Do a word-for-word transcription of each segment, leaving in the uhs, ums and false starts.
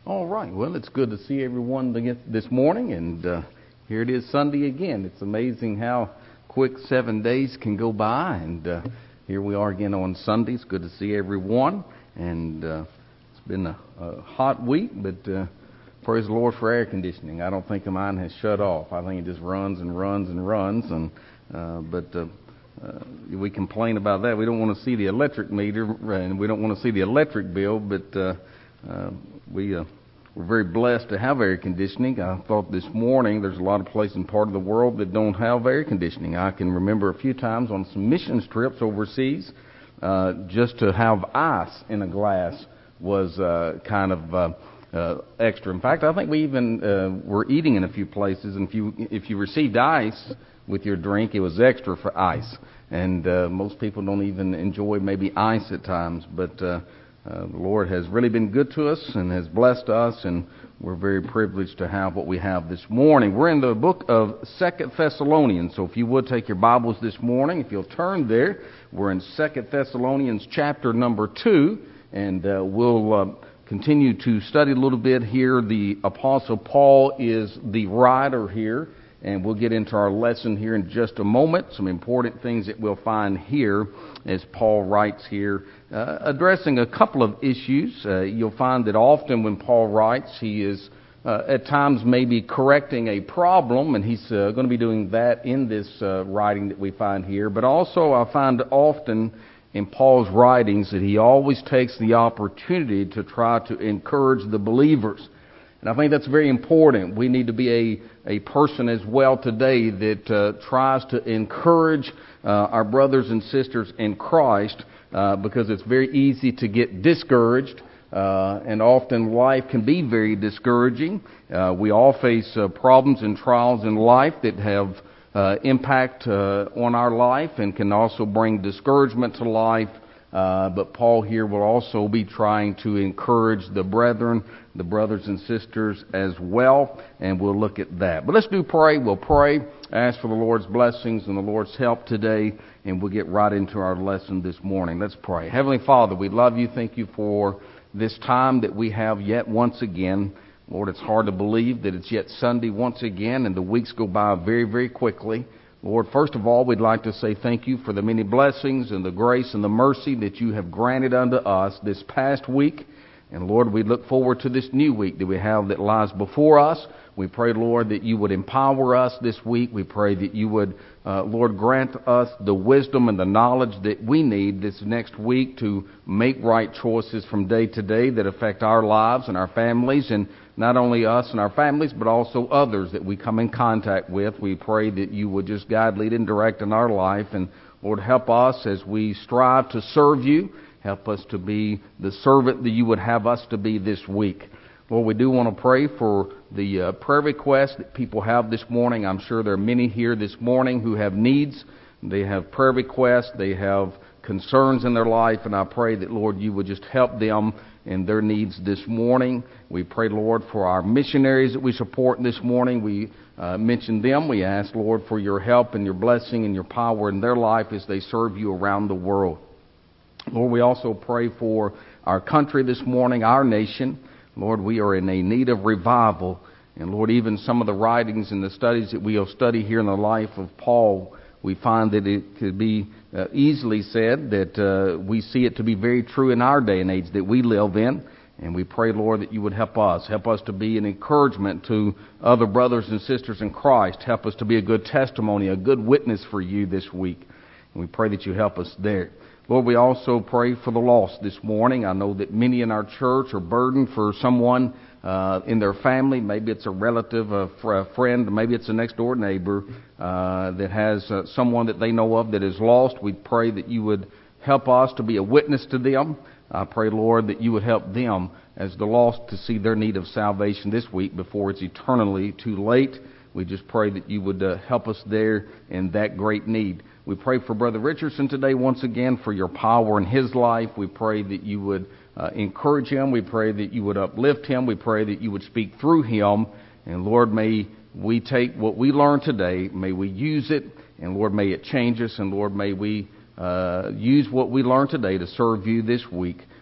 All right. Well, it's good to see everyone this morning, and uh, here it is Sunday again. It's amazing how quick seven days can go by, and uh, here we are again on Sunday. It's good to see everyone, and uh, it's been a, a hot week, but uh, praise the Lord for air conditioning. I don't think mine has shut off. I think it just runs and runs and runs, and uh, but uh, uh, we complain about that. We don't want to see the electric meter, and we don't want to see the electric bill, but uh, Uh, we, uh, we're very blessed to have air conditioning. I thought this morning there's a lot of places in part of the world that don't have air conditioning. I can remember a few times on some missions trips overseas, uh, just to have ice in a glass was uh, kind of uh, uh, extra. In fact, I think we even uh, were eating in a few places, and if you if you received ice with your drink, it was extra for ice. And uh, most people don't even enjoy maybe ice at times, but uh, Uh, the Lord has really been good to us and has blessed us, and we're very privileged to have what we have this morning. We're in the book of Second Thessalonians, so if you would take your Bibles this morning, if you'll turn there, we're in Second Thessalonians chapter number two, and uh, we'll uh, continue to study a little bit here. The Apostle Paul is the writer here, and we'll get into our lesson here in just a moment. Some important things that we'll find here as Paul writes here, uh, addressing a couple of issues. Uh, you'll find that often when Paul writes, he is uh, at times maybe correcting a problem, and he's uh, going to be doing that in this uh, writing that we find here. But also I find often in Paul's writings that he always takes the opportunity to try to encourage the believers. And I think that's very important. We need to be a, a person as well today that uh, tries to encourage uh, our brothers and sisters in Christ, uh, because it's very easy to get discouraged, uh, and often life can be very discouraging. Uh, we all face uh, problems and trials in life that have uh, impact uh, on our life and can also bring discouragement to life. Uh, but Paul here will also be trying to encourage the brethren, the brothers and sisters as well, and we'll look at that. But let's do pray. We'll pray, ask for the Lord's blessings and the Lord's help today, and we'll get right into our lesson this morning. Let's pray. Heavenly Father, we love you. Thank you for this time that we have yet once again. Lord, it's hard to believe that it's yet Sunday once again, and the weeks go by very, very quickly. Lord, first of all, we'd like to say thank you for the many blessings and the grace and the mercy that you have granted unto us this past week. And Lord, we look forward to this new week that we have that lies before us. We pray, Lord, that you would empower us this week. We pray that you would, uh, Lord, grant us the wisdom and the knowledge that we need this next week to make right choices from day to day that affect our lives and our families, and not only us and our families, but also others that we come in contact with. We pray that you would just guide, lead, and direct in our life. And Lord, help us as we strive to serve you. Help us to be the servant that you would have us to be this week. Lord, we do want to pray for the uh, prayer requests that people have this morning. I'm sure there are many here this morning who have needs. They have prayer requests. They have concerns in their life. And I pray that, Lord, you would just help them in their needs this morning. We pray, Lord, for our missionaries that we support this morning. We uh, mentioned them. We ask, Lord, for your help and your blessing and your power in their life as they serve you around the world. Lord, we also pray for our country this morning, our nation. Lord, we are in a need of revival. And Lord, even some of the writings and the studies that we'll study here in the life of Paul, we find that it could be uh, easily said that uh, we see it to be very true in our day and age that we live in. And we pray, Lord, that you would help us. Help us to be an encouragement to other brothers and sisters in Christ. Help us to be a good testimony, a good witness for you this week. And we pray that you help us there. Lord, we also pray for the lost this morning. I know that many in our church are burdened for someone uh, in their family. Maybe it's a relative, a, fr- a friend, maybe it's a next-door neighbor uh, that has uh, someone that they know of that is lost. We pray that you would help us to be a witness to them. I pray, Lord, that you would help them as the lost to see their need of salvation this week before it's eternally too late. We just pray that you would uh, help us there in that great need. We pray for Brother Richardson today once again for your power in his life. We pray that you would uh, encourage him. We pray that you would uplift him. We pray that you would speak through him. And Lord, may we take what we learned today, may we use it, and Lord, may it change us. And Lord, may we uh, use what we learned today to serve you this week.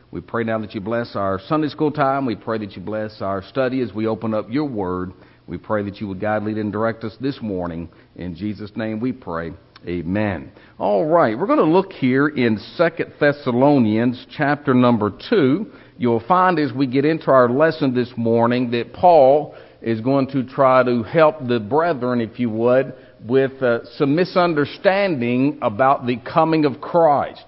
We pray now that you bless our Sunday school time. We pray that you bless our study as we open up your word. We pray that you would guide, lead, and direct us this morning. In Jesus' name we pray. Amen. All right, we're going to look here in Second Thessalonians chapter number two. You'll find as we get into our lesson this morning that Paul is going to try to help the brethren, if you would, with uh, some misunderstanding about the coming of Christ.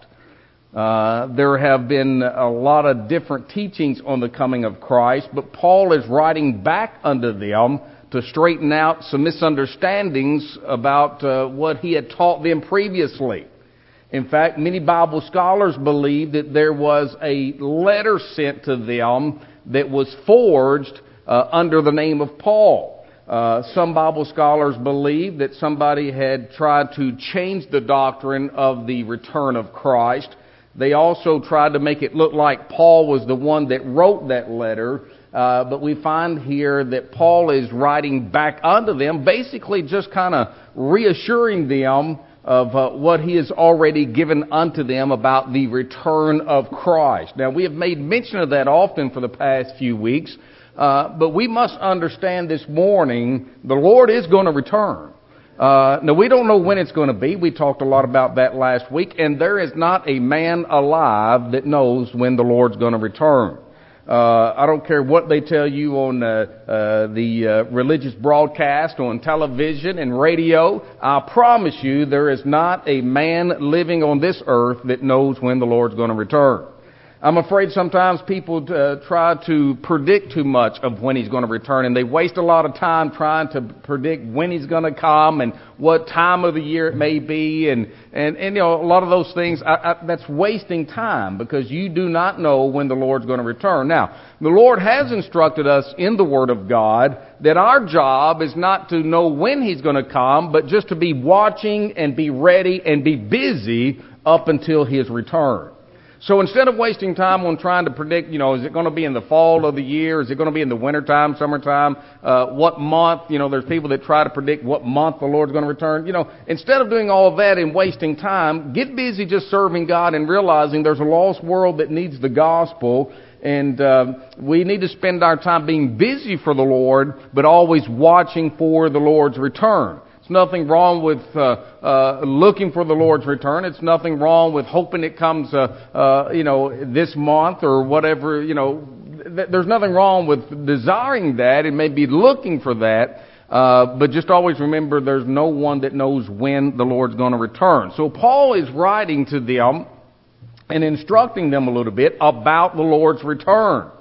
Uh, there have been a lot of different teachings on the coming of Christ, but Paul is writing back unto them to straighten out some misunderstandings about uh, what he had taught them previously. In fact, many Bible scholars believe that there was a letter sent to them that was forged uh, under the name of Paul. Uh, some Bible scholars believe that somebody had tried to change the doctrine of the return of Christ. They also tried to make it look like Paul was the one that wrote that letter, uh, but we find here that Paul is writing back unto them, basically just kind of reassuring them of uh, what he has already given unto them about the return of Christ. Now, we have made mention of that often for the past few weeks, uh, but we must understand this morning the Lord is going to return. Uh, now, we don't know when it's going to be. We talked a lot about that last week. And there is not a man alive that knows when the Lord's going to return. Uh, I don't care what they tell you on uh, uh, the uh, religious broadcast, on television and radio. I promise you there is not a man living on this earth that knows when the Lord's going to return. I'm afraid sometimes people uh, try to predict too much of when he's going to return, and they waste a lot of time trying to predict when he's going to come and what time of the year it may be, and and, and you know, a lot of those things, I, I, that's wasting time because you do not know when the Lord's going to return. Now, the Lord has instructed us in the Word of God that our job is not to know when he's going to come, but just to be watching and be ready and be busy up until his return. So instead of wasting time on trying to predict, you know, is it going to be in the fall of the year? Is it going to be in the wintertime, summertime? Uh, what month? You know, there's people that try to predict what month the Lord's going to return. You know, instead of doing all of that and wasting time, get busy just serving God and realizing there's a lost world that needs the gospel. And uh, we need to spend our time being busy for the Lord, but always watching for the Lord's return. Nothing wrong with uh, uh, looking for the Lord's return. It's nothing wrong with hoping it comes, uh, uh, you know, this month or whatever. You know, th- there's nothing wrong with desiring that and maybe looking for that. Uh, but just always remember, there's no one that knows when the Lord's going to return. So Paul is writing to them and instructing them a little bit about the Lord's return.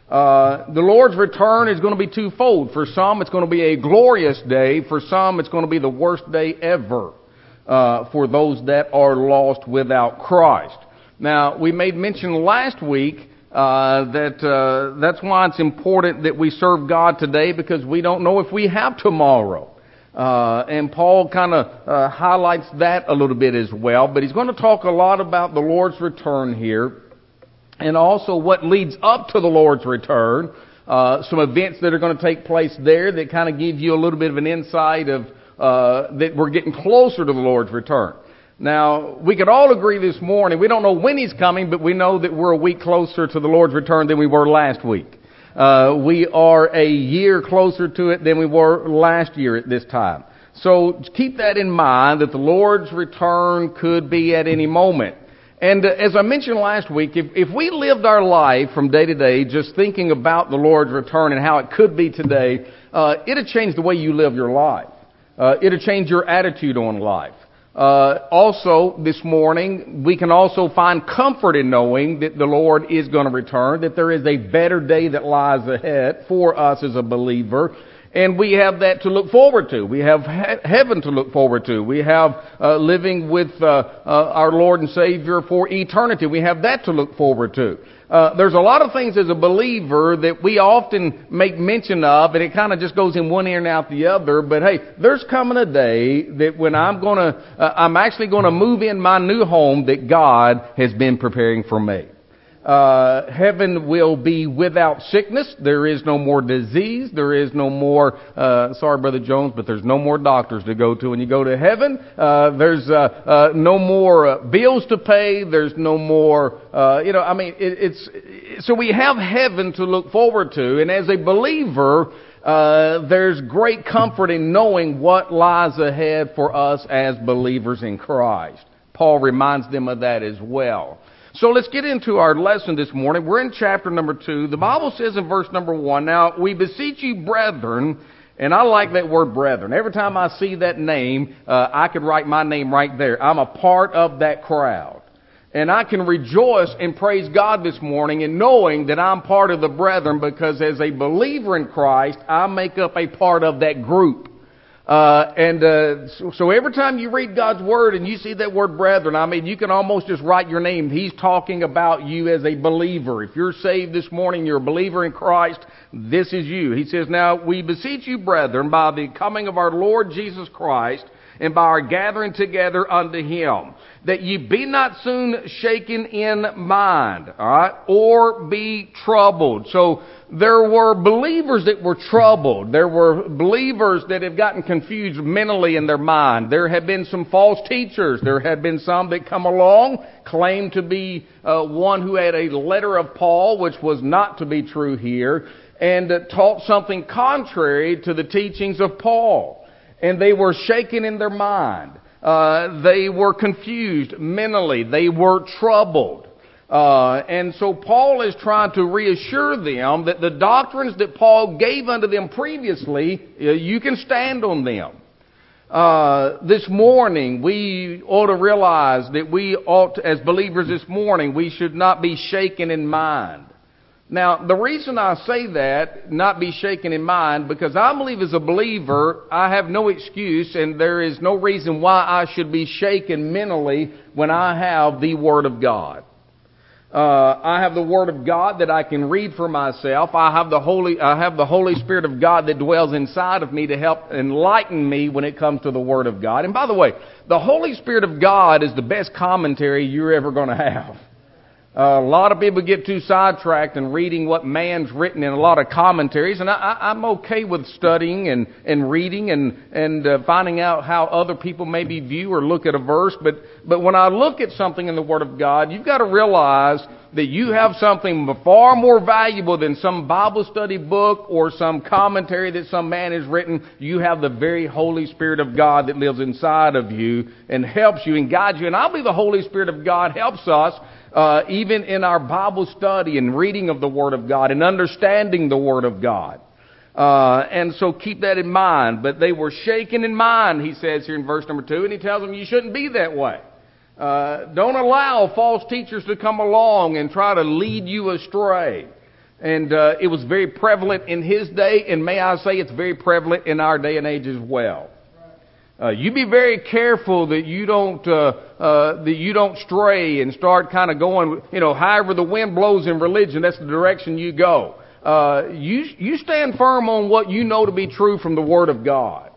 Uh, the Lord's return is going to be twofold. For some, it's going to be a glorious day. For some, it's going to be the worst day ever uh, for those that are lost without Christ. Now, we made mention last week uh, that uh, that's why it's important that we serve God today, because we don't know if we have tomorrow. Uh, and Paul kind of uh, highlights that a little bit as well. But he's going to talk a lot about the Lord's return here, and also what leads up to the Lord's return, uh, some events that are going to take place there that kind of give you a little bit of an insight of uh, that we're getting closer to the Lord's return. Now, we could all agree this morning, we don't know when he's coming, but we know that we're a week closer to the Lord's return than we were last week. Uh, we are a year closer to it than we were last year at this time. So keep that in mind, that the Lord's return could be at any moment. And uh, as I mentioned last week, if, if we lived our life from day to day just thinking about the Lord's return and how it could be today, uh, it'd change the way you live your life. Uh, it'd change your attitude on life. Uh, also, this morning, we can also find comfort in knowing that the Lord is going to return, that there is a better day that lies ahead for us as a believer. And we have that to look forward to. We have he- heaven to look forward to. We have uh, living with uh, uh, our Lord and Savior for eternity. We have that to look forward to. Uh, there's a lot of things as a believer that we often make mention of, and it kind of just goes in one ear and out the other. But hey, there's coming a day that when I'm going to, uh, I'm actually going to move in my new home that God has been preparing for me. Uh, heaven will be without sickness. There is no more disease. There is no more, uh, sorry, Brother Jones, but there's no more doctors to go to when you go to heaven. Uh, there's, uh, uh, no more uh, bills to pay. There's no more, uh, you know, I mean, it, it's, so we have heaven to look forward to. And as a believer, uh, there's great comfort in knowing what lies ahead for us as believers in Christ. Paul reminds them of that as well. So let's get into our lesson this morning. We're in chapter number two. The Bible says in verse number one, "Now we beseech you, brethren," and I like that word brethren. Every time I see that name, uh, I could write my name right there. I'm a part of that crowd. And I can rejoice and praise God this morning in knowing that I'm part of the brethren, because as a believer in Christ, I make up a part of that group. Uh, and, uh, so, so every time you read God's Word and you see that word brethren, I mean, you can almost just write your name. He's talking about you as a believer. If you're saved this morning, you're a believer in Christ, this is you. He says, "Now we beseech you, brethren, by the coming of our Lord Jesus Christ, and by our gathering together unto Him, that ye be not soon shaken in mind," all right, "or be troubled." So there were believers that were troubled. There were believers that have gotten confused mentally in their mind. There have been some false teachers. There have been some that come along, claimed to be uh, one who had a letter of Paul, which was not to be true here, and uh, taught something contrary to the teachings of Paul. And they were shaken in their mind. Uh, they were confused mentally. They were troubled. Uh, and so Paul is trying to reassure them that the doctrines that Paul gave unto them previously, uh, you can stand on them. Uh, this morning, we ought to realize that we ought to, as believers this morning, we should not be shaken in mind. Now, the reason I say that, not be shaken in mind, because I believe as a believer, I have no excuse and there is no reason why I should be shaken mentally when I have the Word of God. Uh, I have the Word of God that I can read for myself. I have the Holy, I have the Holy Spirit of God that dwells inside of me to help enlighten me when it comes to the Word of God. And by the way, the Holy Spirit of God is the best commentary you're ever going to have. Uh, a lot of people get too sidetracked in reading what man's written in a lot of commentaries, and I, I, I'm okay with studying and, and reading and, and uh, finding out how other people maybe view or look at a verse. But, but when I look at something in the Word of God, you've got to realize that you have something far more valuable than some Bible study book or some commentary that some man has written. You have the very Holy Spirit of God that lives inside of you and helps you and guides you. And I believe the Holy Spirit of God helps us Uh, even in our Bible study and reading of the Word of God and understanding the Word of God. Uh, and so keep that in mind. But they were shaken in mind, he says here in verse number two, and he tells them you shouldn't be that way. Uh, don't allow false teachers to come along and try to lead you astray. And uh, it was very prevalent in his day, and may I say it's very prevalent in our day and age as well. Uh, you be very careful that you don't uh, uh, that you don't stray and start kind of going, you know, however the wind blows in religion, that's the direction you go. Uh, you you stand firm on what you know to be true from the Word of God.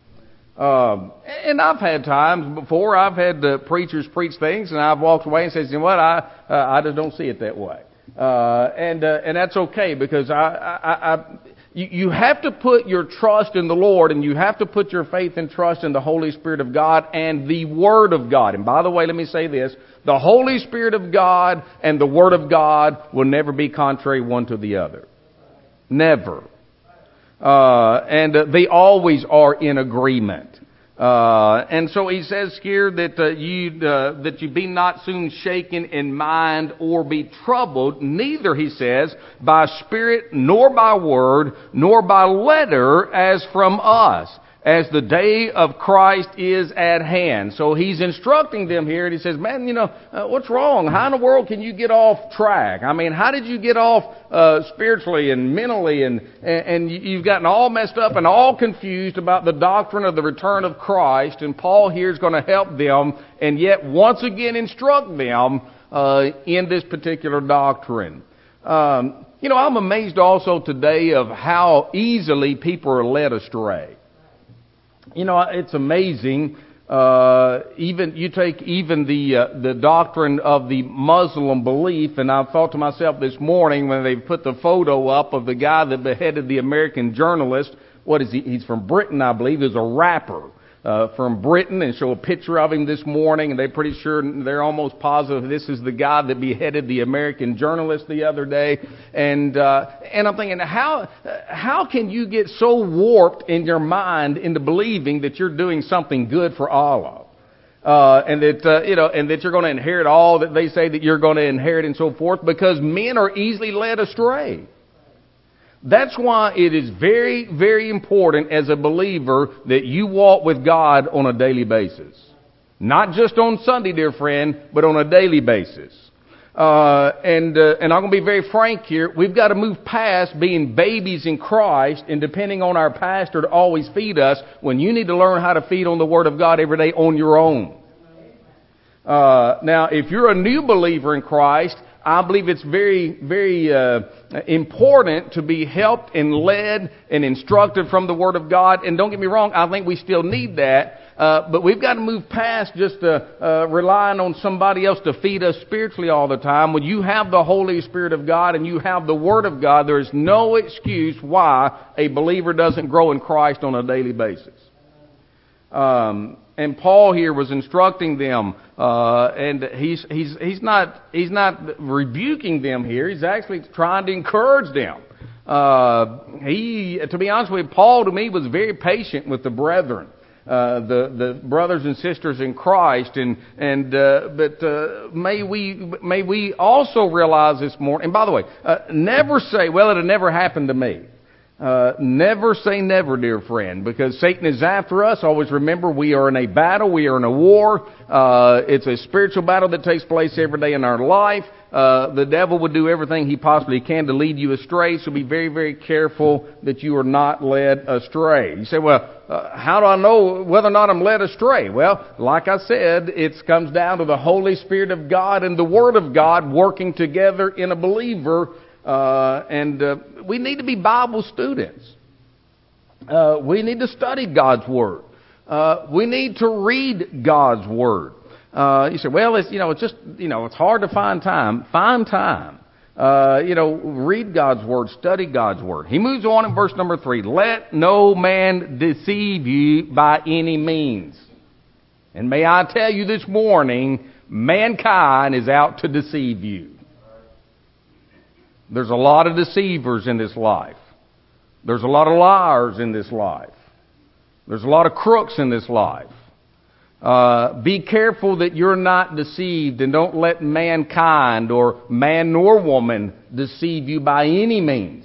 Um, and I've had times before I've had uh, preachers preach things, and I've walked away and said, you know what, I uh, I just don't see it that way. Uh, and uh, and that's okay, because I I. I, I You, you have to put your trust in the Lord, and you have to put your faith and trust in the Holy Spirit of God and the Word of God. And by the way, let me say this. The Holy Spirit of God and the Word of God will never be contrary one to the other. Never. Uh, and uh, they always are in agreement. Uh, and so he says here that uh, you uh, that you be not soon shaken in mind or be troubled, neither, he says, by spirit nor by word nor by letter as from us, as the day of Christ is at hand. So he's instructing them here, and he says, man, you know, uh, what's wrong? How in the world can you get off track? I mean, how did you get off uh, spiritually and mentally, and, and, and you've gotten all messed up and all confused about the doctrine of the return of Christ? And Paul here is going to help them, and yet once again instruct them uh, in this particular doctrine. Um, you know, I'm amazed also today of how easily people are led astray. You know, it's amazing. Uh, even you take even the uh, the doctrine of the Muslim belief, and I thought to myself this morning when they put the photo up of the guy that beheaded the American journalist. What is he? He's from Britain, I believe. He's a rapper uh, from Britain, and show a picture of him this morning, and they're pretty sure, they're almost positive this is the guy that beheaded the American journalist the other day. And uh, and I'm thinking, how how can you get so warped in your mind into believing that you're doing something good for Allah? Uh, and that, uh, you know, and that you're going to inherit all that they say that you're going to inherit and so forth, because men are easily led astray. That's why it is very, very important as a believer that you walk with God on a daily basis. Not just on Sunday, dear friend, but on a daily basis. Uh, and, uh, and I'm going to be very frank here. We've got to move past being babies in Christ and depending on our pastor to always feed us, when you need to learn how to feed on the Word of God every day on your own. Uh, now, if you're a new believer in Christ, I believe it's very, very uh, important to be helped and led and instructed from the Word of God. And don't get me wrong, I think we still need that. Uh, but we've got to move past just uh, uh, relying on somebody else to feed us spiritually all the time. When you have the Holy Spirit of God and you have the Word of God, there is no excuse why a believer doesn't grow in Christ on a daily basis. Um, and Paul here was instructing them, uh, and he's he's he's not he's not rebuking them here. He's actually trying to encourage them. Uh, he, to be honest with you, Paul to me was very patient with the brethren, uh, the the brothers and sisters in Christ, and and uh, but uh, may we may we also realize this morning. And by the way, uh, never say, well, it'll never happen to me. Uh, never say never, dear friend, because Satan is after us. Always remember, we are in a battle. We are in a war. Uh, it's a spiritual battle that takes place every day in our life. Uh, the devil would do everything he possibly can to lead you astray, so be very, very careful that you are not led astray. You say, well, uh, how do I know whether or not I'm led astray? Well, like I said, it comes down to the Holy Spirit of God and the Word of God working together in a believer. Uh, and uh, we need to be Bible students. Uh, we need to study God's Word. Uh, we need to read God's Word. Uh, you say, well, it's, you know, it's just, you know, it's hard to find time. Find time. Uh, you know, read God's Word, study God's Word. He moves on in verse number three. Let no man deceive you by any means. And may I tell you this morning, mankind is out to deceive you. There's a lot of deceivers in this life. There's a lot of liars in this life. There's a lot of crooks in this life. Uh, be careful that you're not deceived, and don't let mankind, or man nor woman, deceive you by any means.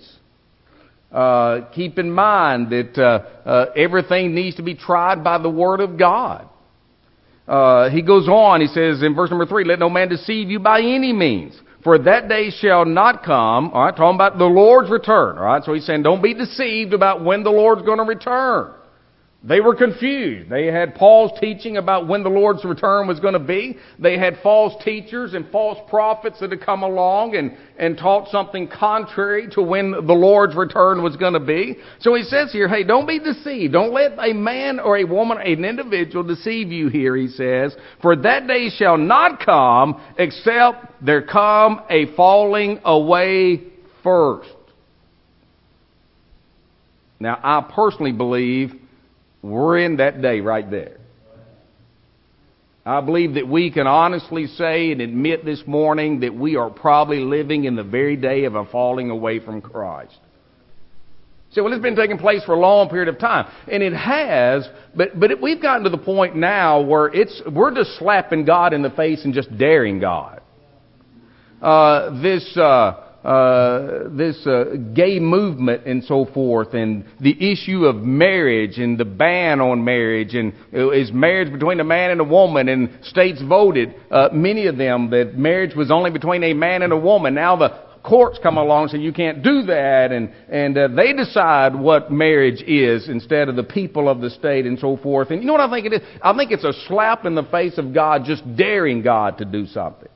Uh, keep in mind that uh, uh, everything needs to be tried by the Word of God. Uh, he goes on, he says in verse number three, let no man deceive you by any means. For that day shall not come, all right, talking about the Lord's return, all right? So he's saying don't be deceived about when the Lord's going to return. They were confused. They had Paul's teaching about when the Lord's return was going to be. They had false teachers and false prophets that had come along and, and taught something contrary to when the Lord's return was going to be. So he says here, hey, don't be deceived. Don't let a man or a woman, an individual deceive you here, he says. For that day shall not come except there come a falling away first. Now, I personally believe we're in that day right there. I believe that we can honestly say and admit this morning that we are probably living in the very day of a falling away from Christ. So, well, it's been taking place for a long period of time. And it has, but, but it, we've gotten to the point now where it's we're just slapping God in the face and just daring God. Uh, this... Uh, Uh, this uh, gay movement and so forth, and the issue of marriage and the ban on marriage, and is marriage between a man and a woman, and states voted, uh, many of them, that marriage was only between a man and a woman. Now the courts come along and say you can't do that, and, and uh, they decide what marriage is instead of the people of the state and so forth. And you know what I think it is? I think it's a slap in the face of God, just daring God to do something.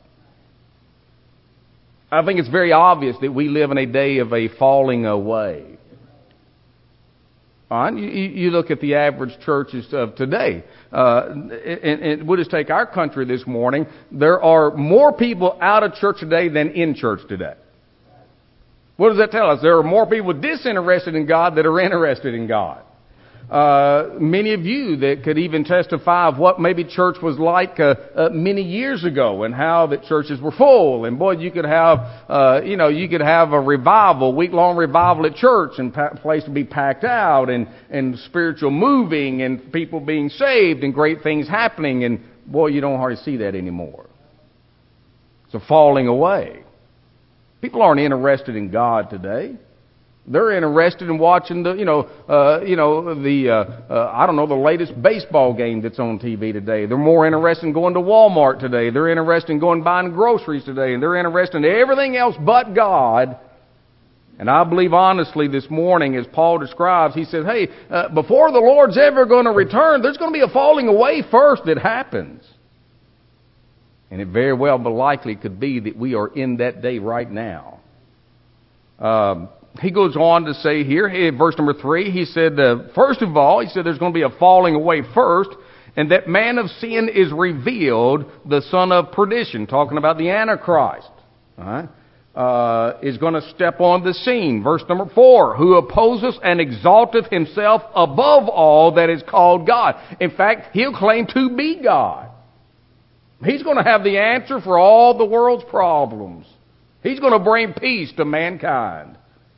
I think it's very obvious that we live in a day of a falling away. On. You, you look at the average churches of today, uh, and, and we'll just take our country this morning. There are more people out of church today than in church today. What does that tell us? There are more people disinterested in God that are interested in God. Uh, many of you that could even testify of what maybe church was like uh, uh, many years ago, and how that churches were full, and boy, you could have, uh, you know, you could have a revival, week-long revival at church, and pa- place to be packed out, and and spiritual moving, and people being saved, and great things happening, and boy, you don't hardly see that anymore. It's a falling away. People aren't interested in God today. They're interested in watching the, you know, uh, you know, the, uh, uh, I don't know, the latest baseball game that's on T V today. They're more interested in going to Walmart today. They're interested in going buying groceries today. And they're interested in everything else but God. And I believe honestly this morning, as Paul describes, he says, hey, uh, before the Lord's ever going to return, there's going to be a falling away first that happens. And it very well but likely could be that we are in that day right now. Um, He goes on to say here, in verse number three, he said, uh, first of all, he said there's going to be a falling away first, and that man of sin is revealed, the son of perdition, talking about the Antichrist, all right, uh, is going to step on the scene. Verse number four, who opposes and exalteth himself above all that is called God. In fact, he'll claim to be God. He's going to have the answer for all the world's problems. He's going to bring peace to mankind.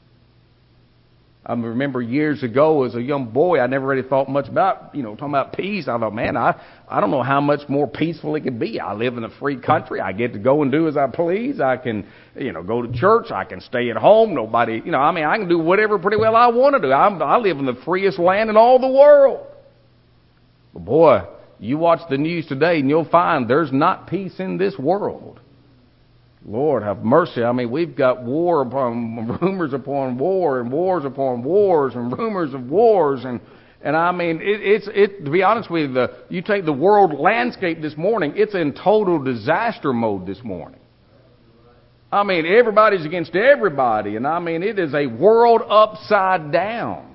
I remember years ago as a young boy, I never really thought much about, you know, talking about peace. I thought, man, I, I don't know how much more peaceful it could be. I live in a free country. I get to go and do as I please. I can, you know, go to church. I can stay at home. Nobody, you know, I mean, I can do whatever pretty well I want to do. I'm, I live in the freest land in all the world. But boy, you watch the news today and you'll find there's not peace in this world. Lord have mercy. I mean, we've got war upon rumors upon war, and wars upon wars, and rumors of wars, and and I mean, it, it's it. To be honest with you, the, you take the world landscape this morning, it's in total disaster mode this morning. I mean, everybody's against everybody, and I mean, it is a world upside down.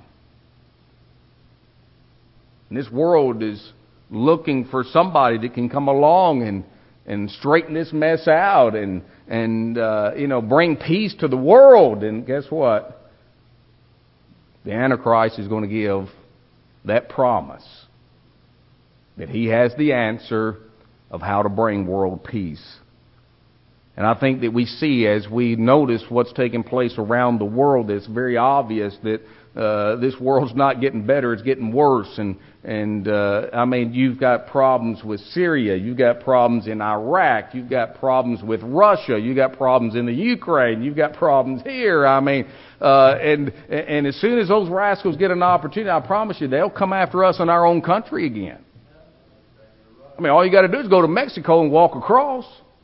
And this world is looking for somebody that can come along and and straighten this mess out, and and uh, you know, bring peace to the world. And guess what? The Antichrist is going to give that promise that he has the answer of how to bring world peace. And I think that we see, as we notice what's taking place around the world, it's very obvious that uh, this world's not getting better, it's getting worse. And, and uh, I mean, you've got problems with Syria, you've got problems in Iraq, you've got problems with Russia, you've got problems in the Ukraine, you've got problems here. I mean, uh, and, and as soon as those rascals get an opportunity, I promise you, they'll come after us in our own country again. I mean, all you got to do is go to Mexico and walk across.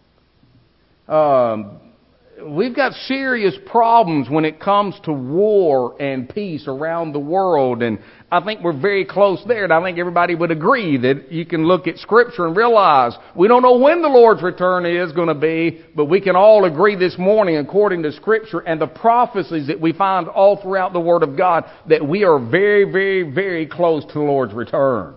Um, we've got serious problems when it comes to war and peace around the world, and I think we're very close there, and I think everybody would agree that you can look at Scripture and realize we don't know when the Lord's return is going to be, but we can all agree this morning, according to Scripture and the prophecies that we find all throughout the Word of God, that we are very, very, very close to the Lord's return.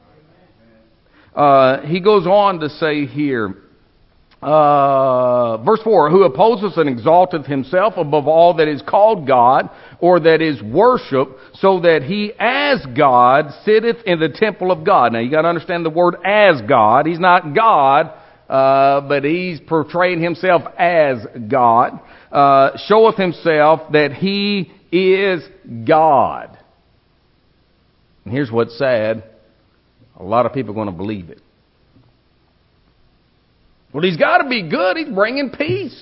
Uh, he goes on to say here, Uh, verse four, who opposes and exalteth himself above all that is called God, or that is worship, so that he as God sitteth in the temple of God. Now you got to understand the word as God. He's not God, uh, but he's portraying himself as God. Uh, showeth himself that he is God. And here's what's sad. A lot of people are going to believe it. Well, he's got to be good. He's bringing peace.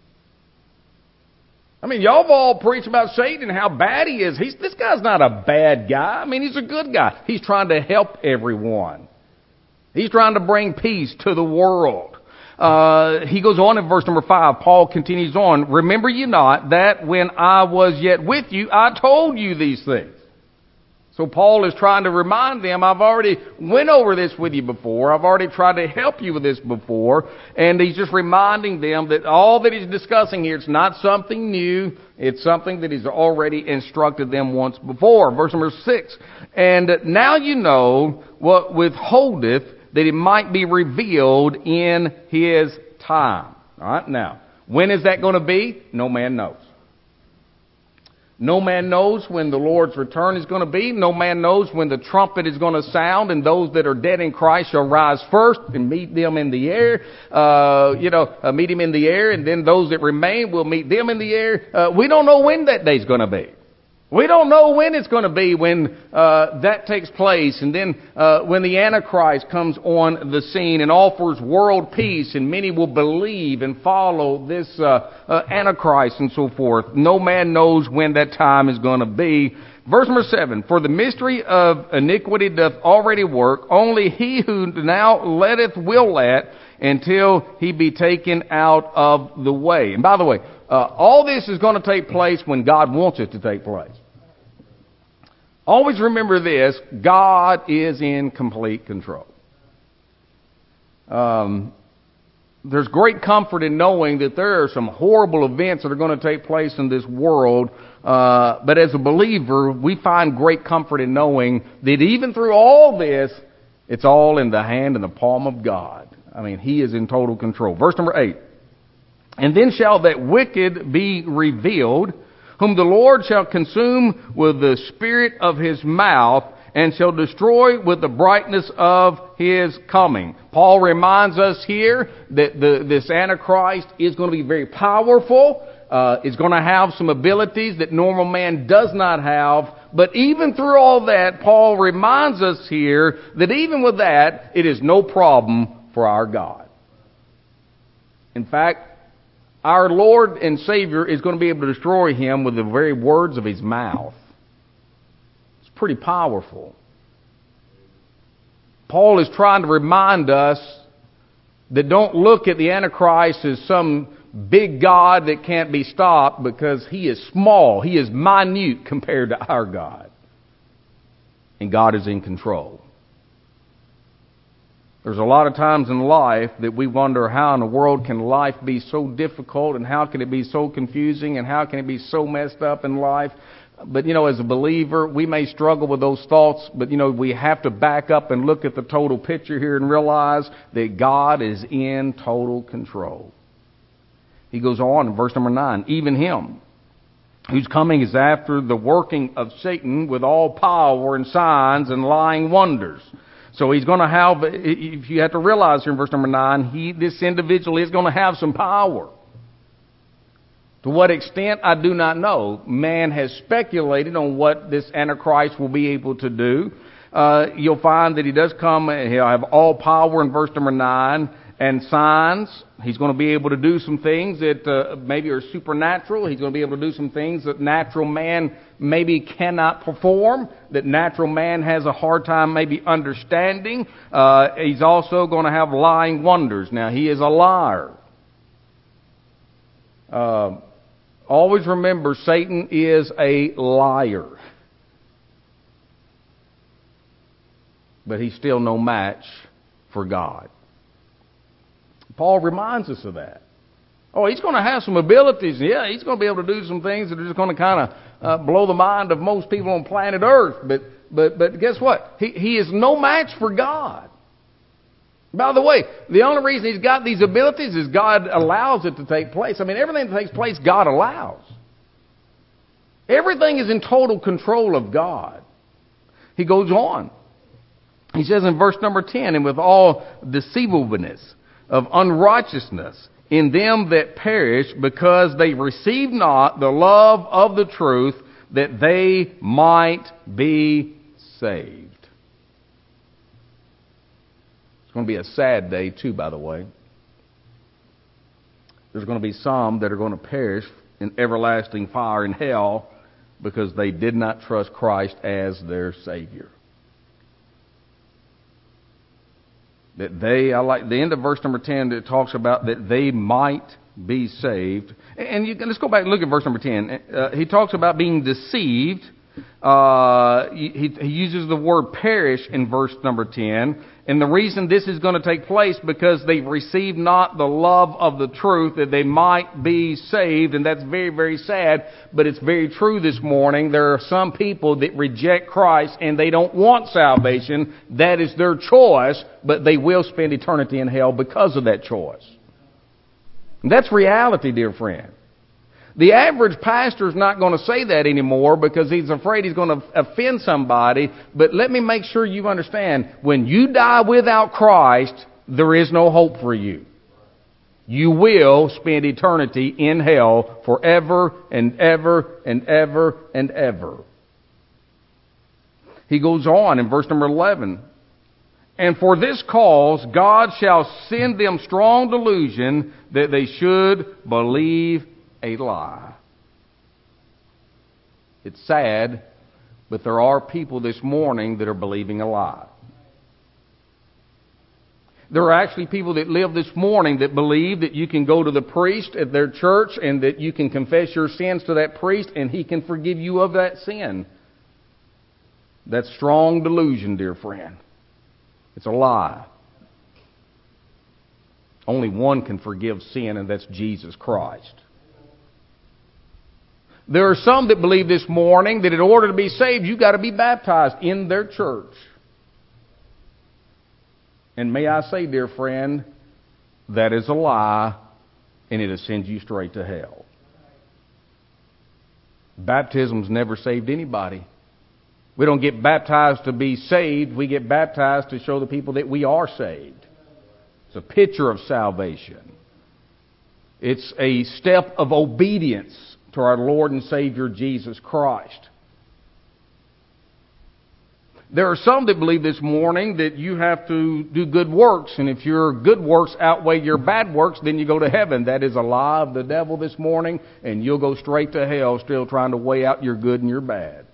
I mean, y'all have all preached about Satan and how bad he is. He's, this guy's not a bad guy. I mean, he's a good guy. He's trying to help everyone. He's trying to bring peace to the world. Uh, he goes on in verse number five. Paul continues on. Remember ye not that when I was yet with you, I told you these things. So Paul is trying to remind them, I've already went over this with you before. I've already tried to help you with this before. And he's just reminding them that all that he's discussing here, it's not something new. It's something that he's already instructed them once before. Verse number six. And now you know what withholdeth, that it might be revealed in his time. All right, now, when is that going to be? No man knows. No man knows when the Lord's return is going to be. No man knows when the trumpet is going to sound, and those that are dead in Christ shall rise first and meet them in the air. Uh, you know, uh, meet him in the air, and then those that remain will meet them in the air. Uh, we don't know when that day's going to be. We don't know when it's going to be when uh, that takes place, and then uh, when the Antichrist comes on the scene and offers world peace, and many will believe and follow this uh, uh, Antichrist and so forth. No man knows when that time is going to be. Verse number seven, for the mystery of iniquity doth already work, only he who now letteth will let, until he be taken out of the way. And by the way, uh, all this is going to take place when God wants it to take place. Always remember this, God is in complete control. Um, there's great comfort in knowing that there are some horrible events that are going to take place in this world, uh, but as a believer, we find great comfort in knowing that even through all this, it's all in the hand and the palm of God. I mean, He is in total control. Verse number eight. And then shall that wicked be revealed, whom the Lord shall consume with the spirit of His mouth, and shall destroy with the brightness of His coming. Paul reminds us here that the, this Antichrist is going to be very powerful. Uh, is going to have some abilities that normal man does not have. But even through all that, Paul reminds us here that even with that, it is no problem for our God. In fact, our Lord and Savior is going to be able to destroy him with the very words of His mouth. It's pretty powerful. Paul is trying to remind us that don't look at the Antichrist as some big God that can't be stopped, because he is small. He is minute compared to our God. And God is in control. There's a lot of times in life that we wonder, how in the world can life be so difficult, and how can it be so confusing, and how can it be so messed up in life? But, you know, as a believer, we may struggle with those thoughts, but, you know, we have to back up and look at the total picture here and realize that God is in total control. He goes on in verse number nine, even Him, whose coming is after the working of Satan with all power and signs and lying wonders. So he's going to have, if you have to realize here in verse number nine, he, this individual is going to have some power. To what extent, I do not know. Man has speculated on what this Antichrist will be able to do. Uh, you'll find that he does come, he'll have all power in verse number nine, and signs. He's going to be able to do some things that uh, maybe are supernatural. He's going to be able to do some things that natural man maybe cannot perform, that natural man has a hard time maybe understanding. Uh, he's also going to have lying wonders. Now, he is a liar. Uh, always remember, Satan is a liar. But he's still no match for God. Paul reminds us of that. Oh, he's going to have some abilities. Yeah, he's going to be able to do some things that are just going to kind of uh, blow the mind of most people on planet Earth. But but but guess what? He he is no match for God. By the way, the only reason he's got these abilities is God allows it to take place. I mean, everything that takes place, God allows. Everything is in total control of God. He goes on. He says in verse number ten, and with all deceivableness of unrighteousness in them that perish, because they receive not the love of the truth, that they might be saved. It's going to be a sad day too, by the way. There's going to be some that are going to perish in everlasting fire in hell because they did not trust Christ as their Savior. That they, I like the end of verse number ten that talks about that they might be saved. And you, let's go back and look at verse number ten. Uh, he talks about being deceived Uh, he, he uses the word perish in verse number ten. And the reason this is going to take place because they receive not the love of the truth that they might be saved. And that's very, very sad. But it's very true this morning. There are some people that reject Christ and they don't want salvation. That is their choice. But they will spend eternity in hell because of that choice. And that's reality, dear friend. The average pastor is not going to say that anymore because he's afraid he's going to offend somebody. But let me make sure you understand, when you die without Christ, there is no hope for you. You will spend eternity in hell forever and ever and ever and ever. He goes on in verse number eleven. And for this cause God shall send them strong delusion that they should believe a lie. It's sad, but there are people this morning that are believing a lie. There are actually people that live this morning that believe that you can go to the priest at their church and that you can confess your sins to that priest and he can forgive you of that sin. That's strong delusion, dear friend. It's a lie. Only one can forgive sin, and that's Jesus Christ. There are some that believe this morning that in order to be saved, you've got to be baptized in their church. And may I say, dear friend, that is a lie, and it'll send you straight to hell. Baptism's never saved anybody. We don't get baptized to be saved. We get baptized to show the people that we are saved. It's a picture of salvation. It's a step of obedience to our Lord and Savior Jesus Christ. There are some that believe this morning that you have to do good works, and if your good works outweigh your bad works, then you go to heaven. That is a lie of the devil this morning, and you'll go straight to hell still trying to weigh out your good and your bad.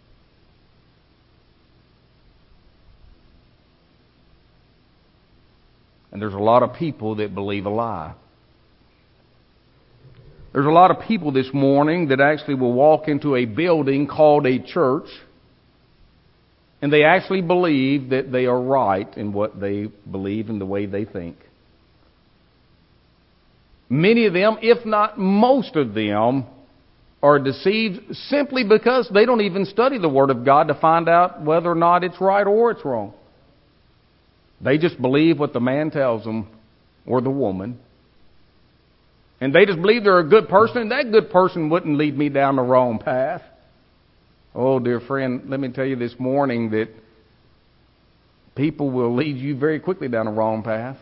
And there's a lot of people that believe a lie. There's a lot of people this morning that actually will walk into a building called a church, and they actually believe that they are right in what they believe and the way they think. Many of them, if not most of them, are deceived simply because they don't even study the Word of God to find out whether or not it's right or it's wrong. They just believe what the man tells them or the woman. And they just believe they're a good person, and that good person wouldn't lead me down the wrong path. Oh, dear friend, let me tell you this morning that people will lead you very quickly down the wrong path.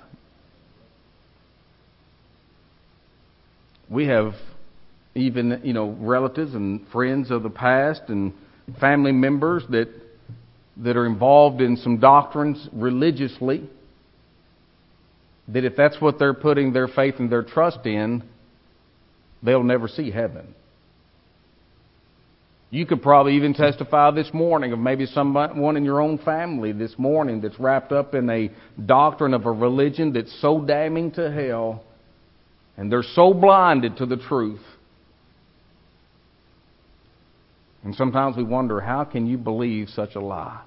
We have even, you know, relatives and friends of the past and family members that that are involved in some doctrines religiously, that if that's what they're putting their faith and their trust in, they'll never see heaven. You could probably even testify this morning of maybe someone in your own family this morning that's wrapped up in a doctrine of a religion that's so damning to hell, and they're so blinded to the truth. And sometimes we wonder, how can you believe such a lie?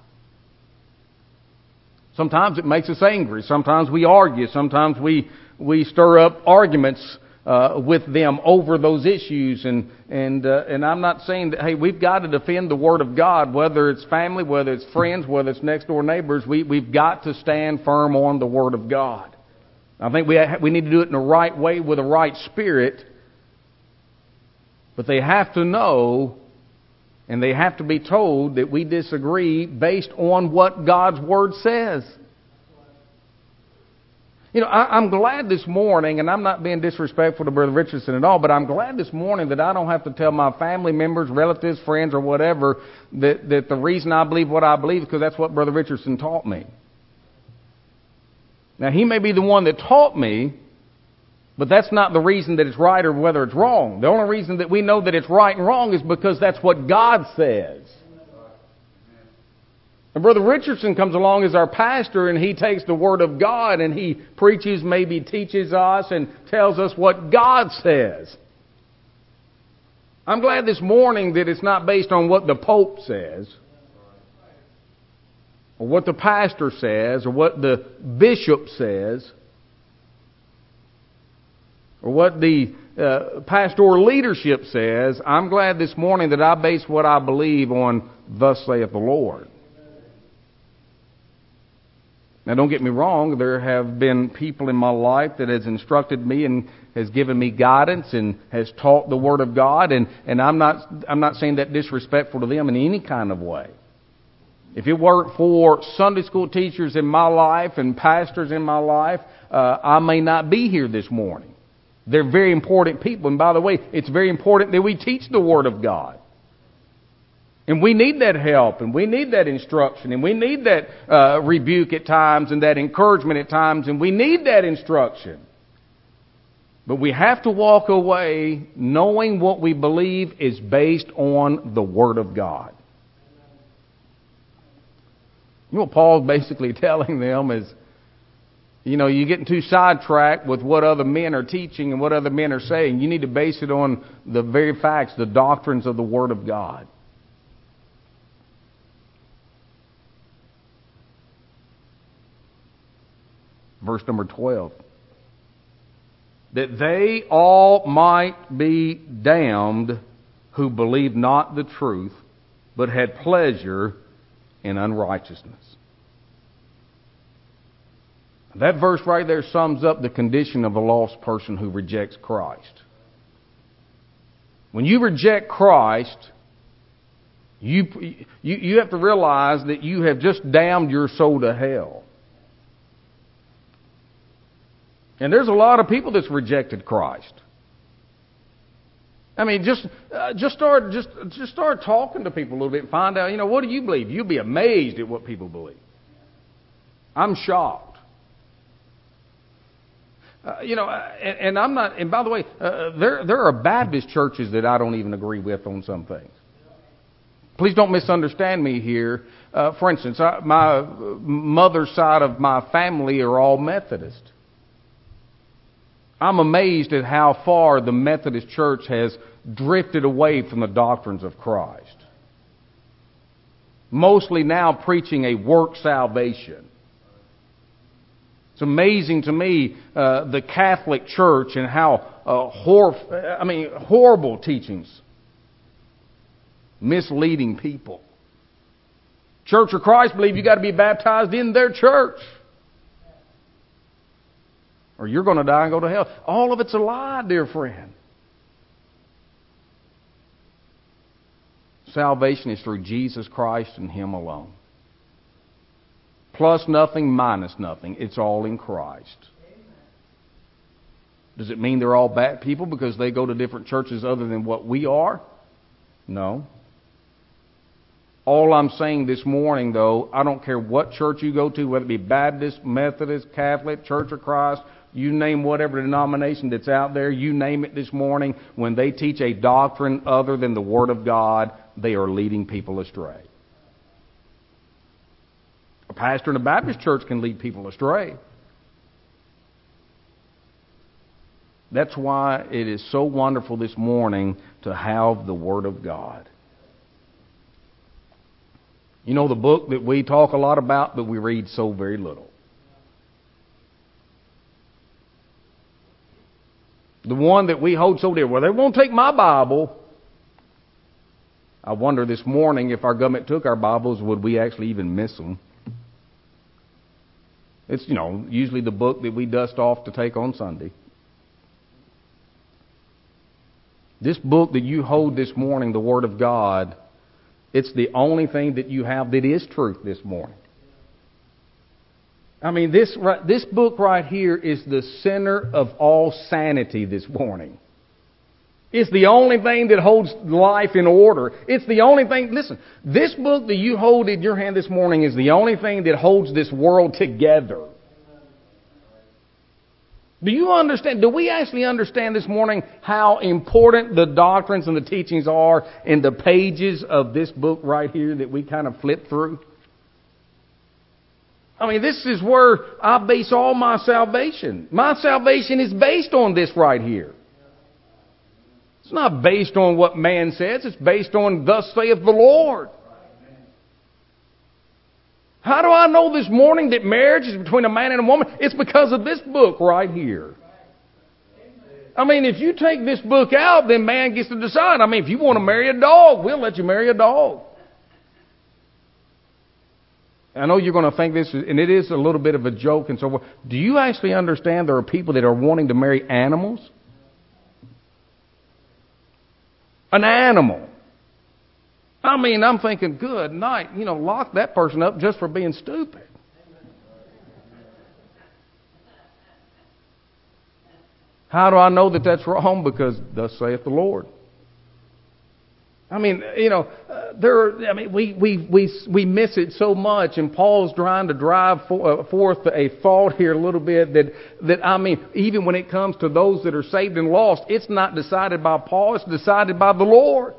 Sometimes it makes us angry. Sometimes we argue. Sometimes we we stir up arguments uh, with them over those issues. And and uh, and I'm not saying that, hey, we've got to defend the Word of God, whether it's family, whether it's friends, whether it's next door neighbors. We we've got to stand firm on the Word of God. I think we ha- we need to do it in the right way with the right spirit. But they have to know, and they have to be told that we disagree based on what God's Word says. You know, I, I'm glad this morning, and I'm not being disrespectful to Brother Richardson at all, but I'm glad this morning that I don't have to tell my family members, relatives, friends, or whatever, that, that the reason I believe what I believe is because that's what Brother Richardson taught me. Now, he may be the one that taught me, but that's not the reason that it's right or whether it's wrong. The only reason that we know that it's right and wrong is because that's what God says. And Brother Richardson comes along as our pastor, and he takes the Word of God and he preaches, maybe teaches us and tells us what God says. I'm glad this morning that it's not based on what the Pope says, or what the pastor says, or what the bishop says, or what the uh, pastoral leadership says. I'm glad this morning that I base what I believe on thus saith the Lord. Now, don't get me wrong. There have been people in my life that has instructed me and has given me guidance and has taught the Word of God, and, and I'm not I'm not saying that disrespectful to them in any kind of way. If it weren't for Sunday school teachers in my life and pastors in my life, uh, I may not be here this morning. They're very important people, and by the way, it's very important that we teach the Word of God. And we need that help, and we need that instruction, and we need that uh, rebuke at times, and that encouragement at times, and we need that instruction. But we have to walk away knowing what we believe is based on the Word of God. You know what Paul's basically telling them is, you know, you're getting too sidetracked with what other men are teaching and what other men are saying. You need to base it on the very facts, the doctrines of the Word of God. Verse number twelve. That they all might be damned who believed not the truth, but had pleasure in unrighteousness. That verse right there sums up the condition of a lost person who rejects Christ. When you reject Christ, you, you, you have to realize that you have just damned your soul to hell. And there's a lot of people that's rejected Christ. I mean, just uh, just start just just start talking to people a little bit and find out, you know, what do you believe? You'll be amazed at what people believe. I'm shocked. Uh, you know, uh, and, and I'm not. And by the way, uh, there there are Baptist churches that I don't even agree with on some things. Please don't misunderstand me here. Uh, for instance, I, my mother's side of my family are all Methodist. I'm amazed at how far the Methodist Church has drifted away from the doctrines of Christ. Mostly now preaching a work salvation. It's amazing to me, uh, the Catholic Church and how uh, hor- I mean, horrible teachings, misleading people. Church of Christ believe you got to be baptized in their church, or you're going to die and go to hell. All of it's a lie, dear friend. Salvation is through Jesus Christ and Him alone. Plus nothing, minus nothing. It's all in Christ. Does it mean they're all bad people because they go to different churches other than what we are? No. All I'm saying this morning, though, I don't care what church you go to, whether it be Baptist, Methodist, Catholic, Church of Christ, you name whatever denomination that's out there, you name it this morning, when they teach a doctrine other than the Word of God, they are leading people astray. A pastor in a Baptist church can lead people astray. That's why it is so wonderful this morning to have the Word of God. You know, the book that we talk a lot about, but we read so very little. The one that we hold so dear. Well, they won't take my Bible. I wonder this morning, if our government took our Bibles, would we actually even miss them? It's, you know, usually the book that we dust off to take on Sunday. This book that you hold this morning, the Word of God, it's the only thing that you have that is truth this morning. I mean, this this book right here is the center of all sanity this morning. It's the only thing that holds life in order. It's the only thing, listen, this book that you hold in your hand this morning is the only thing that holds this world together. Do you understand? Do we actually understand this morning how important the doctrines and the teachings are in the pages of this book right here that we kind of flip through? I mean, this is where I base all my salvation. My salvation is based on this right here. It's not based on what man says. It's based on thus saith the Lord. How do I know this morning that marriage is between a man and a woman? It's because of this book right here. I mean, if you take this book out, then man gets to decide. I mean, if you want to marry a dog, we'll let you marry a dog. I know you're going to think this, is, and it is a little bit of a joke and so forth. Do you actually understand there are people that are wanting to marry animals? An animal. I mean, I'm thinking, good night, you know, lock that person up just for being stupid. How do I know that that's wrong? Because thus saith the Lord. I mean, you know, uh, there. I mean, we, we we we miss it so much, and Paul's trying to drive for, uh, forth a thought here a little bit that that I mean, even when it comes to those that are saved and lost, it's not decided by Paul; it's decided by the Lord.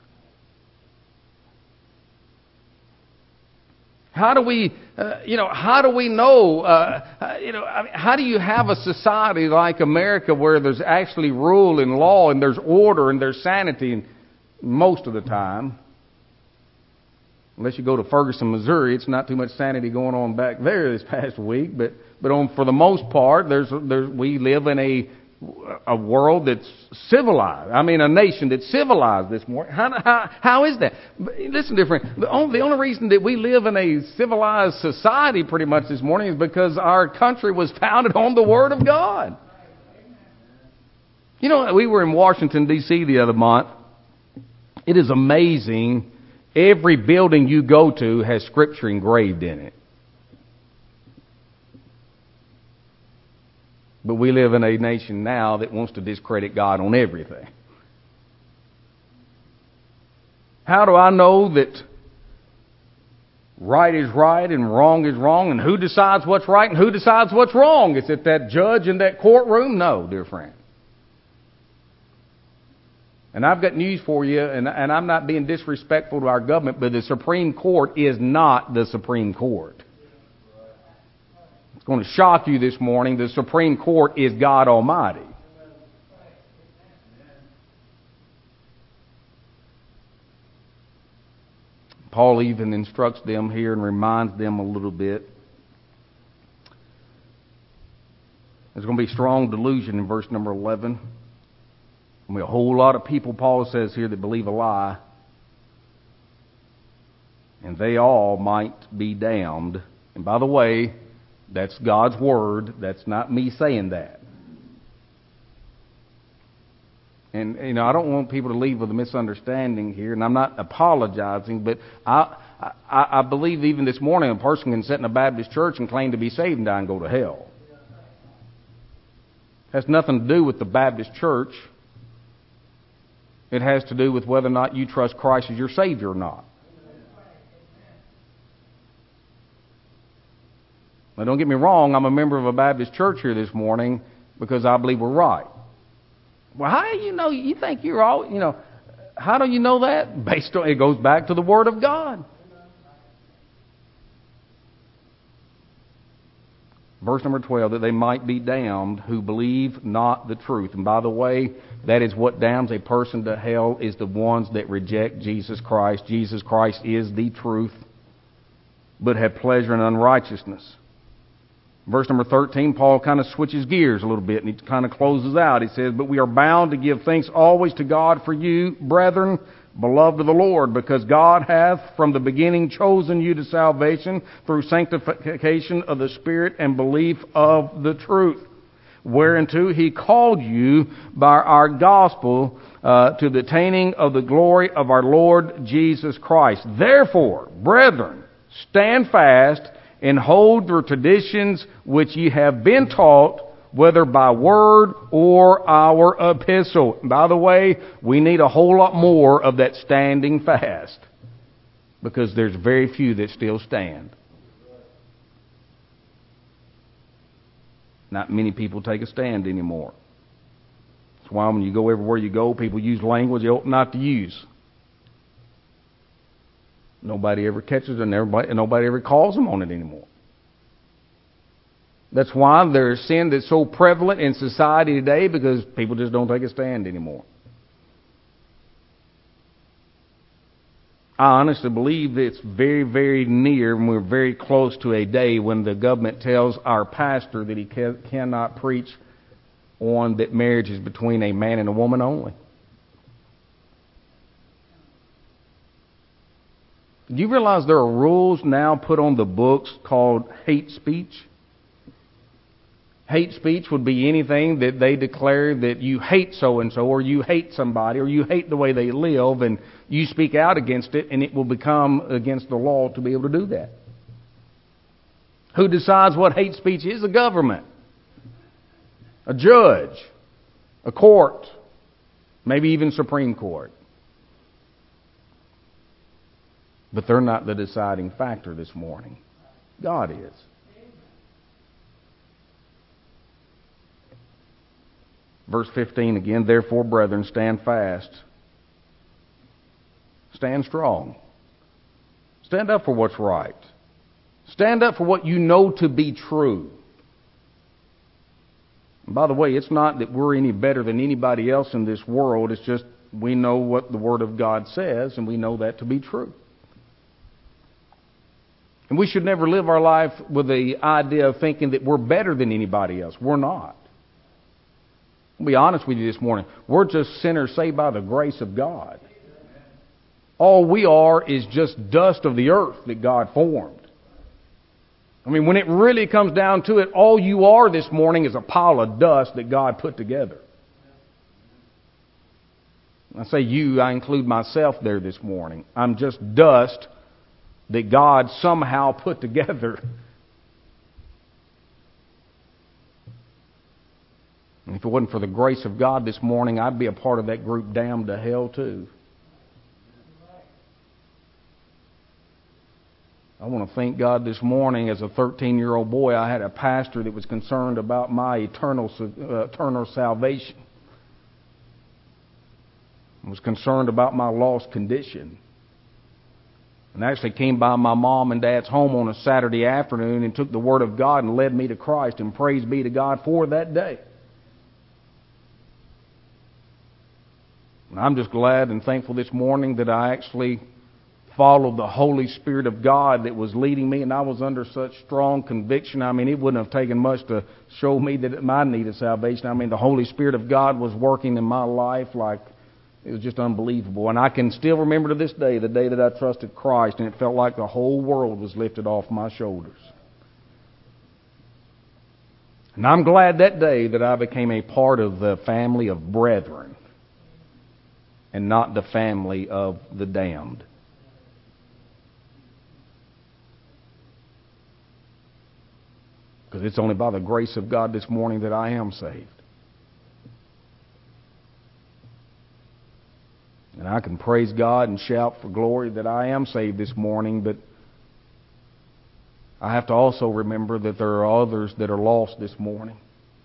How do we, uh, you know, how do we know, uh, uh, you know, I mean, how do you have a society like America where there's actually rule and law and there's order and there's sanity and most of the time? Unless you go to Ferguson, Missouri, it's not too much sanity going on back there this past week. But but on for the most part, there's there's we live in a a world that's civilized. I mean, a nation that's civilized this morning. How, how, how is that? Listen, different. The only, the only reason that we live in a civilized society pretty much this morning is because our country was founded on the Word of God. You know, we were in Washington, D C the other month. It is amazing. Every building you go to has Scripture engraved in it. But we live in a nation now that wants to discredit God on everything. How do I know that right is right and wrong is wrong, and who decides what's right and who decides what's wrong? Is it that judge in that courtroom? No, dear friend. And I've got news for you, and, and I'm not being disrespectful to our government, but the Supreme Court is not the Supreme Court. It's going to shock you this morning. The Supreme Court is God Almighty. Paul even instructs them here and reminds them a little bit. There's going to be strong delusion in verse number eleven. There's going to be a whole lot of people, Paul says here, that believe a lie. And they all might be damned. And by the way, that's God's word. That's not me saying that. And, you know, I don't want people to leave with a misunderstanding here, and I'm not apologizing, but I, I, I believe even this morning a person can sit in a Baptist church and claim to be saved and die and go to hell. It has nothing to do with the Baptist church. It has to do with whether or not you trust Christ as your Savior or not. Now, don't get me wrong, I'm a member of a Baptist church here this morning because I believe we're right. Well, how do you know? You think you're all, you know, how do you know that? Based on, it goes back to the Word of God. Verse number twelve, that they might be damned who believe not the truth. And by the way, that is what damns a person to hell, is the ones that reject Jesus Christ. Jesus Christ is the truth, but have pleasure in unrighteousness. Verse number thirteen, Paul kind of switches gears a little bit, and he kind of closes out. He says, but we are bound to give thanks always to God for you, brethren, beloved of the Lord, because God hath from the beginning chosen you to salvation through sanctification of the Spirit and belief of the truth, whereunto he called you by our gospel uh, to the attaining of the glory of our Lord Jesus Christ. Therefore, brethren, stand fast and hold the traditions which ye have been taught, whether by word or our epistle. By the way, we need a whole lot more of that standing fast, because there's very few that still stand. Not many people take a stand anymore. That's why when you go everywhere you go, people use language they ought not to use. Nobody ever catches it, and everybody, and nobody ever calls them on it anymore. That's why there's sin that's so prevalent in society today, because people just don't take a stand anymore. I honestly believe that it's very, very near, and we're very close to a day when the government tells our pastor that he ca- cannot preach on that marriage is between a man and a woman only. Do you realize there are rules now put on the books called hate speech? Hate speech would be anything that they declare that you hate so-and-so, or you hate somebody, or you hate the way they live, and you speak out against it, and it will become against the law to be able to do that. Who decides what hate speech is? The government. A judge. A court. Maybe even Supreme Court. But they're not the deciding factor this morning. God is. Verse fifteen again, therefore, brethren, stand fast. Stand strong. Stand up for what's right. Stand up for what you know to be true. And by the way, it's not that we're any better than anybody else in this world. It's just we know what the Word of God says, and we know that to be true. And we should never live our life with the idea of thinking that we're better than anybody else. We're not. I'll be honest with you this morning. We're just sinners saved by the grace of God. All we are is just dust of the earth that God formed. I mean, when it really comes down to it, all you are this morning is a pile of dust that God put together. I say you, I include myself there this morning. I'm just dust that God somehow put together. And if it wasn't for the grace of God this morning, I'd be a part of that group damned to hell too. I want to thank God this morning. As a thirteen-year-old boy, I had a pastor that was concerned about my eternal, uh, eternal salvation. I was concerned about my lost condition. And actually came by my mom and dad's home on a Saturday afternoon and took the Word of God and led me to Christ. And praise be to God for that day. And I'm just glad and thankful this morning that I actually followed the Holy Spirit of God that was leading me, and I was under such strong conviction. I mean, it wouldn't have taken much to show me that my need of salvation. I mean, the Holy Spirit of God was working in my life like it was just unbelievable. And I can still remember to this day the day that I trusted Christ, and it felt like the whole world was lifted off my shoulders. And I'm glad that day that I became a part of the family of brethren and not the family of the damned. Because it's only by the grace of God this morning that I am saved. And I can praise God and shout for glory that I am saved this morning, but I have to also remember that there are others that are lost this morning.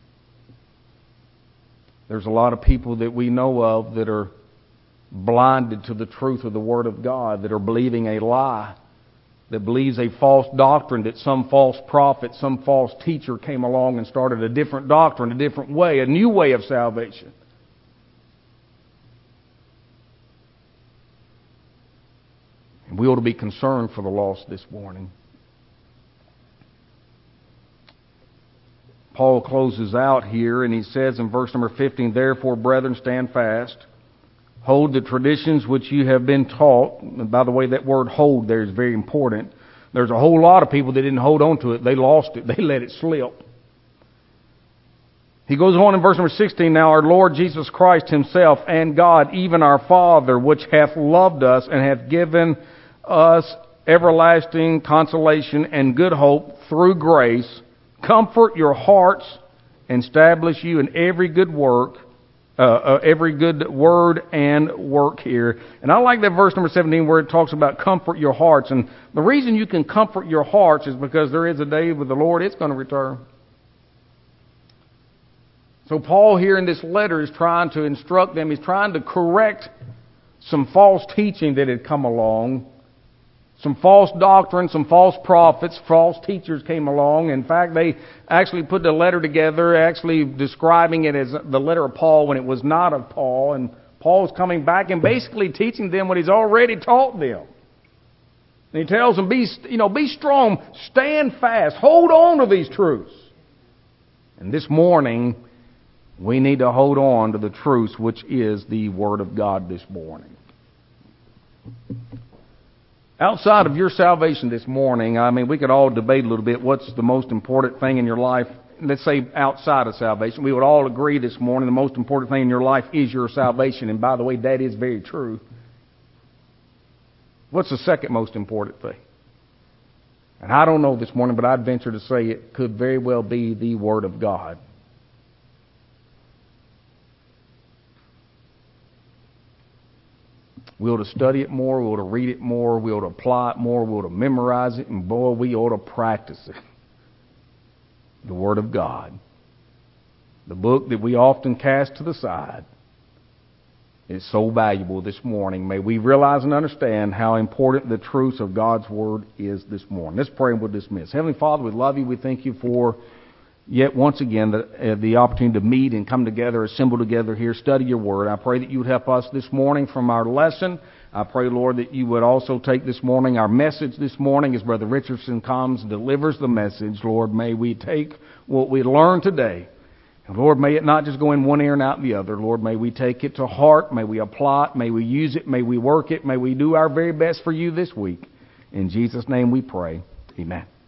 There's a lot of people that we know of that are blinded to the truth of the Word of God, that are believing a lie, that believes a false doctrine, that some false prophet, some false teacher came along and started a different doctrine, a different way, a new way of salvation. And we ought to be concerned for the lost this morning. Paul closes out here and he says in verse number fifteen, therefore, brethren, stand fast. Hold the traditions which you have been taught. And by the way, that word hold there is very important. There's a whole lot of people that didn't hold on to it. They lost it. They let it slip. He goes on in verse number sixteen, now our Lord Jesus Christ himself and God, even our Father, which hath loved us and hath given us everlasting consolation and good hope through grace, comfort your hearts and establish you in every good work, uh, uh, every good word and work here. And I like that verse number seventeen where it talks about comfort your hearts. And the reason you can comfort your hearts is because there is a day with the Lord, it's going to return. So Paul here in this letter is trying to instruct them. He's trying to correct some false teaching that had come along. Some false doctrine, some false prophets, false teachers came along. In fact, they actually put the letter together, actually describing it as the letter of Paul when it was not of Paul. And Paul's coming back and basically teaching them what he's already taught them. And he tells them, be, you know, be strong, stand fast, hold on to these truths. And this morning, we need to hold on to the truths, which is the Word of God this morning. Outside of your salvation this morning, I mean, we could all debate a little bit what's the most important thing in your life. Let's say outside of salvation. We would all agree this morning the most important thing in your life is your salvation. And by the way, that is very true. What's the second most important thing? And I don't know this morning, but I'd venture to say it could very well be the Word of God. We ought to study it more, we ought to read it more, we ought to apply it more, we ought to memorize it, and boy, we ought to practice it. The Word of God. The book that we often cast to the side is so valuable this morning. May we realize and understand how important the truths of God's Word is this morning. Let's pray and we'll dismiss. Heavenly Father, we love you. We thank you for yet once again the, uh, the opportunity to meet and come together, assemble together here, study your Word. I pray that you would help us this morning from our lesson. I pray, Lord, that you would also take this morning our message this morning as Brother Richardson comes and delivers the message. Lord, may we take what we learned today. And Lord, may it not just go in one ear and out the other. Lord, may we take it to heart. May we apply it. May we use it. May we work it. May we do our very best for you this week. In Jesus' name we pray. Amen.